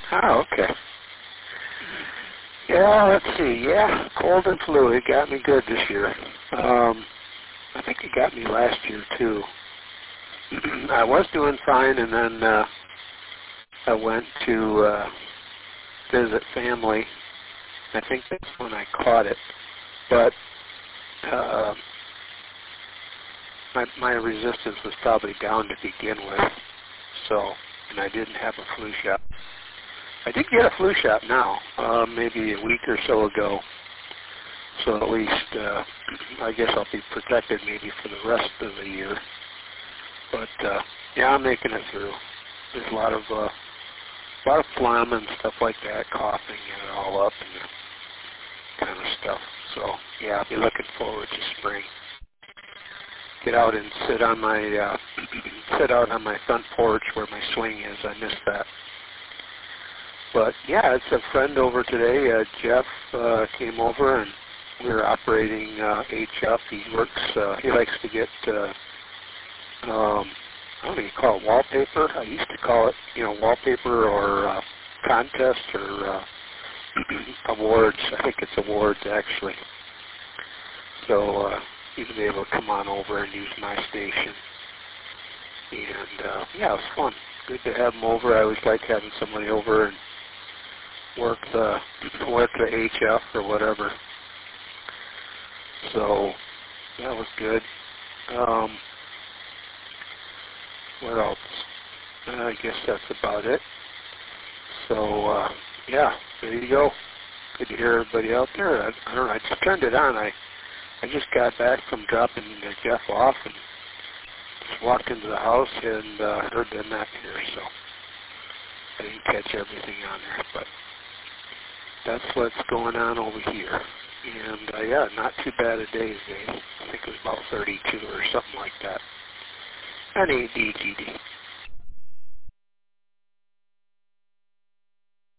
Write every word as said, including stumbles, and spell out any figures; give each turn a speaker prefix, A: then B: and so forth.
A: Oh, okay. Yeah, let's see. Yeah, cold and flu. It got me good this year. Um, I think it got me last year, too. I was doing fine, and then uh, I went to uh, visit family. I think that's when I caught it. But uh, my, my resistance was probably down to begin with, so, and I didn't have a flu shot. I did get a flu shot now, uh, maybe a week or so ago, so at least uh, I guess I'll be protected maybe for the rest of the year. But uh, yeah, I'm making it through. There's a lot of uh, a lot of phlegm and stuff like that, coughing it all up and that kind of stuff. So yeah, I'll be looking forward to spring. Get out and sit on my uh, sit out on my front porch where my swing is. I miss that. But yeah, it's a friend over today. Uh, Jeff uh, came over and we were operating uh, H F. He works. Uh, he likes to get. Uh, um, I don't know, you call it wallpaper. I used to call it, you know, wallpaper or uh, contest or uh, awards. I think it's awards actually. So uh, he's been able to come on over and use my station. And uh, yeah, it was fun. Good to have him over. I always like having somebody over and work the work the H F or whatever. So that was good. Um, what else? Uh, I guess that's about it. So uh, yeah, there you go. Good to hear everybody out there. I, I don't know. I just turned it on. I I just got back from dropping uh, Jeff off and just walked into the house and uh, heard them not here. So I didn't catch everything on there, but that's what's going on over here. And uh, yeah, not too bad a day today. I think it was about thirty-two or something like that. N A D G D.